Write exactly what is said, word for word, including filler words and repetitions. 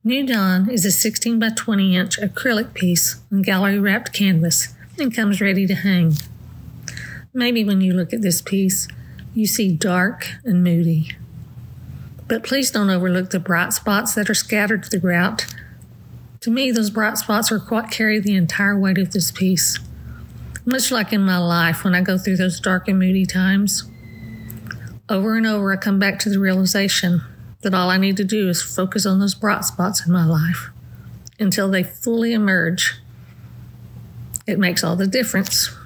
New Dawn is a sixteen by twenty inch acrylic piece on gallery wrapped canvas and comes ready to hang. Maybe when you look at this piece, you see dark and moody. But please don't overlook the bright spots that are scattered throughout. To me, those bright spots are what carry the entire weight of this piece. Much like in my life when I go through those dark and moody times. Over and over, I come back to the realization that all I need to do is focus on those bright spots in my life until they fully emerge. It makes all the difference.